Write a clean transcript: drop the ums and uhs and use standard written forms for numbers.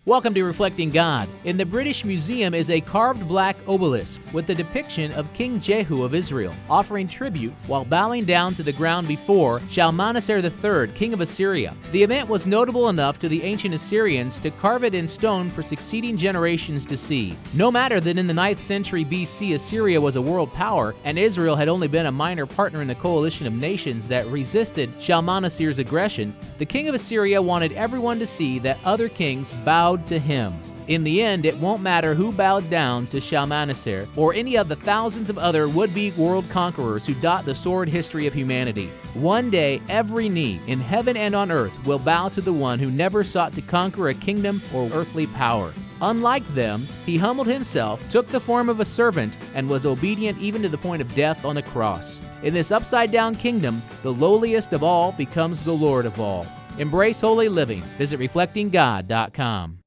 Welcome to Reflecting God. In the British Museum is a carved black obelisk with the depiction of King Jehu of Israel, offering tribute while bowing down to the ground before Shalmaneser III, king of Assyria. The event was notable enough to the ancient Assyrians to carve it in stone for succeeding generations to see. No matter that in the 9th century BC, Assyria was a world power, and Israel had only been a minor partner in the coalition of nations that resisted Shalmaneser's aggression, the king of Assyria wanted everyone to see that other kings bowed to him. In the end, it won't matter who bowed down to Shalmaneser or any of the thousands of other would-be world conquerors who dot the sordid history of humanity. One day, every knee in heaven and on earth will bow to the one who never sought to conquer a kingdom or earthly power. Unlike them, he humbled himself, took the form of a servant, and was obedient even to the point of death on the cross. In this upside-down kingdom, the lowliest of all becomes the Lord of all. Embrace holy living. Visit reflectinggod.com.